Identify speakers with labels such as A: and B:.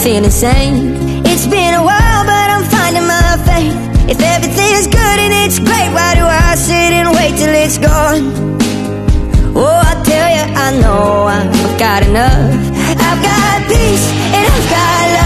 A: feel insane. It's been a while, but I'm finding my faith. If everything's good and it's great, why do I sit and wait till it's gone? Oh, I tell you, I know I've got enough. I've got peace and I've got love.